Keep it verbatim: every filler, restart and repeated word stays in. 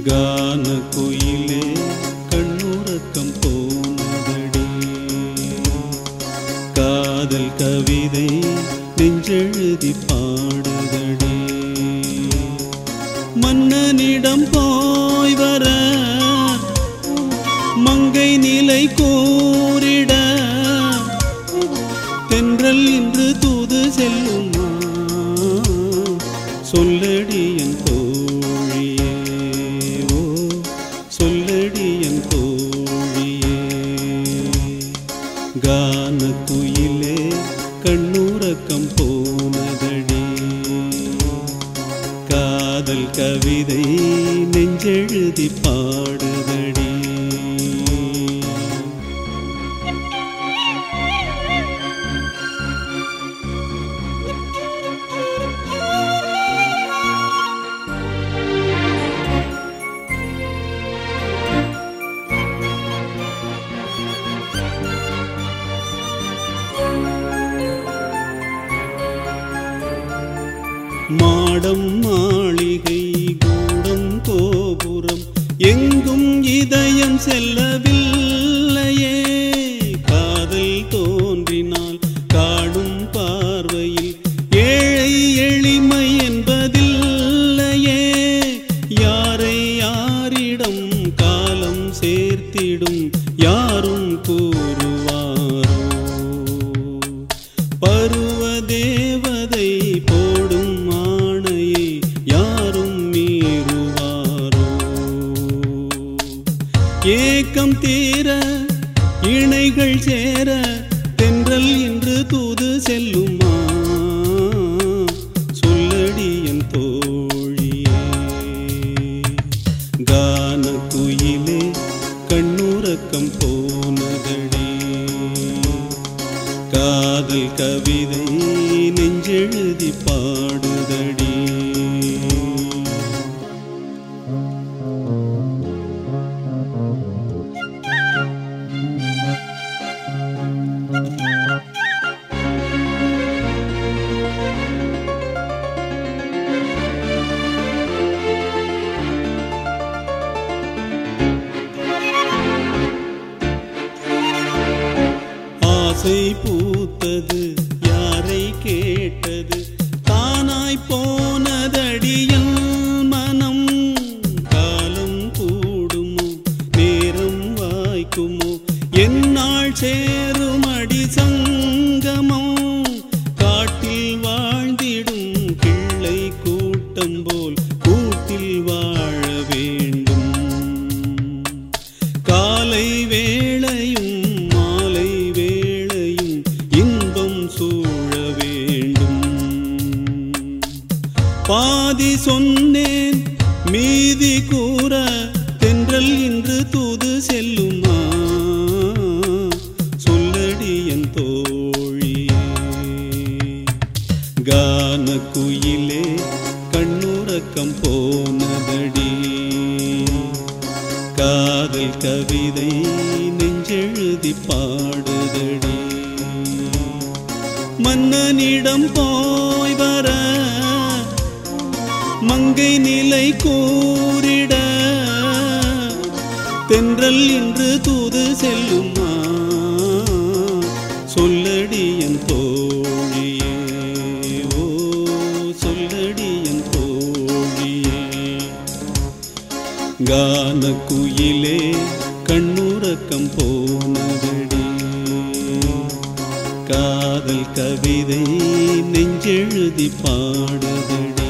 கான குயிலே கண்ணுறக்கம் போனதடி, காதல் கவிதை நெஞ்செழுதி பாடுதடி. மன்னனிடம் போய் வர மங்கை நிலை கூறிட, தென்றல் இன்று தூது செல்லுமா சொல்லடி என் தோழியே, ஓ சொல்லடி என் தோழியே. கான குயிலே கண்ணுறக்கம் போனதடி, காதல் கவிதை நெஞ்செழுதி பாடுதடி. மாடம் மாளிகை கூடம் கோபுரம் எங்கும் இதயம் செல்லவில்லையே, காதல் தோன்றினால் காடும் பார்வையில் ஏழை எளிமை என்பதில்லையே. யாரை யாரிடம் காலம் சேர்த்திடும் யாரும் கூறுவாரோ, பருவ தேவதை போடும் ஆணையை யாரும் மீறுவாரோ. ஏக்கம் தீர இணைகள் சேர தென்றல் இன்று தூது செல்லுமா சொல்லடி என் தோழியே. கான குயிலே கண்ணுறக்கம் போனதடி, காதல் கவிதை நெஞ்செழுதி பாடுதடி. ஆசை பூத்தது யாரை கேட்டது, தானாய் போனதடியல் மனம். காலம் கூடுமோ நேரம் வாய்க்குமோ எந்நாள் சேரும் அடி சங்கமம். காட்டில் வாழ்ந்திடும் கிள்ளை கூட்டம் போல் கூட்டில் வாழ வேண்டும். காலை வேளையும் மாலை வேளையும் இன்பம் சூழ வேண்டும். பாதி சொன்னேன் மீதி கூற தென்றல் இன்று தூது செல்லுமா சொல்லடி என் தோழியே. கான குயிலே கண்ணுறக்கம் போனதடி, காதல் கவிதை நெஞ்செழுதி பாடுதடி. மன்னனிடம் போய் வர மங்கை நிலை கூறிட, தென்றல் இன்று தூது செல்லுமா சொல்லடி என் தோழியே, ஓ சொல்லடி என் தோழியே. கான குயிலே கண்ணுறக்கம் போனதடி, காதல் கவிதை நெஞ்செழுதி பாடுதடி.